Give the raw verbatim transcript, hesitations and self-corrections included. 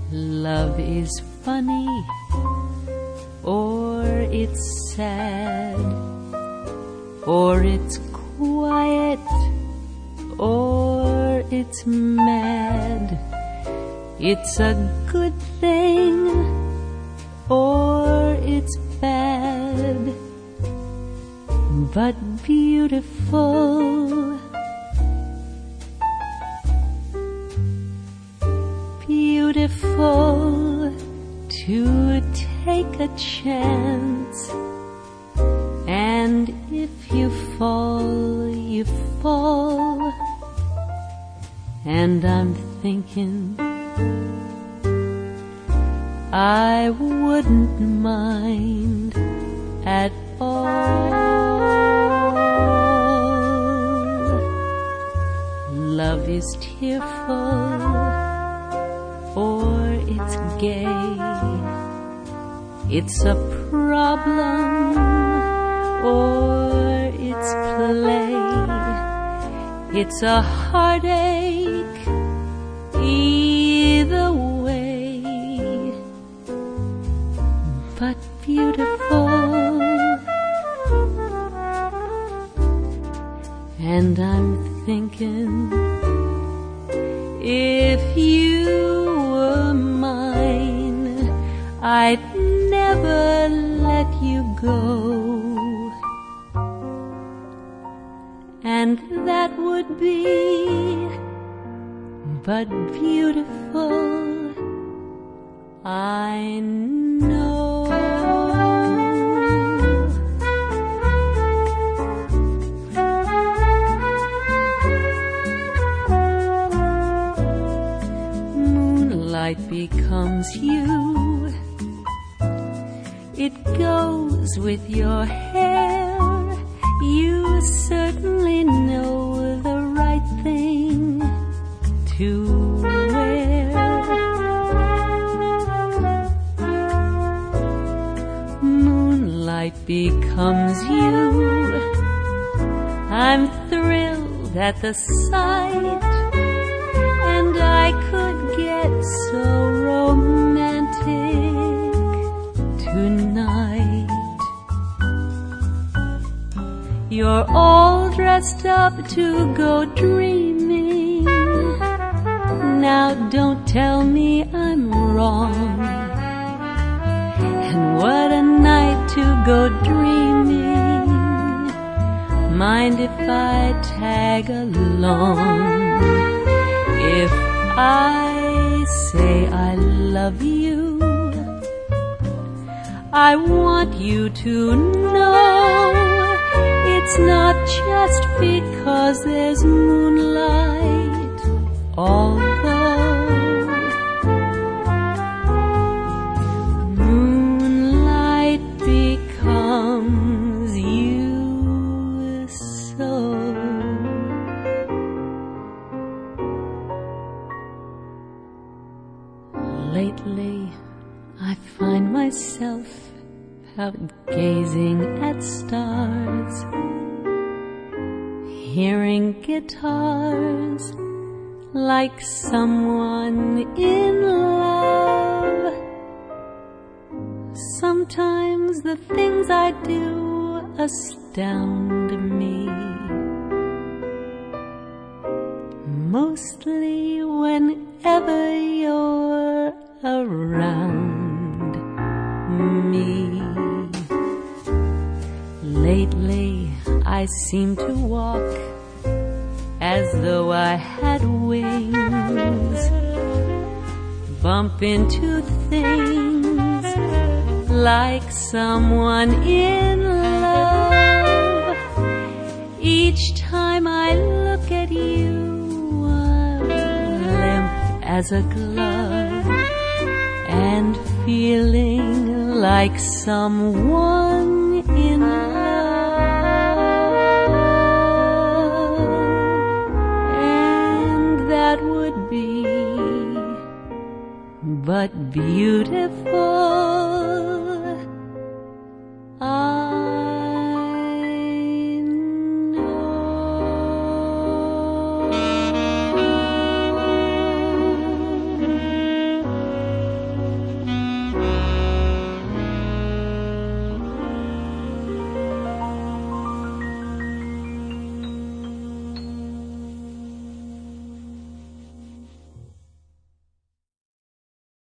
Love is funny, or it's sad, or it's quiet, or it's mad. It's a good thing, or it's bad, but beautiful. Beautiful to take a chance, and if you fall, you fall. And I'm thinking I wouldn't mind at all. Love is tearful, or it's gay. It's a problem, or it's play. It's a heartache, either way, but beautiful. And I'm thinking, if you were mine, I'd never let you go. And that would be but beautiful, I know. Moonlight becomes you. It goes with your hair. You certainly know the right thing to wear. Moonlight becomes you. I'm thrilled at the sight, and I could get so romantic tonight. You're all dressed up to go dreaming. Now don't tell me I'm wrong. And what a night to go dreaming. Mind if I tag along? If I say I love you, I want you to know it's not just because there's moonlight, although moonlight becomes you so. Lately, I find myself out gazing at stars, hearing guitars, like someone in love. Sometimes the things I do astound me, mostly whenever you're around me. Lately, I seem to walk as though I had wings, bump into things like someone in love. Each time I look at you, I'm limp as a glove and feeling like someone in love. And that would be but beautiful.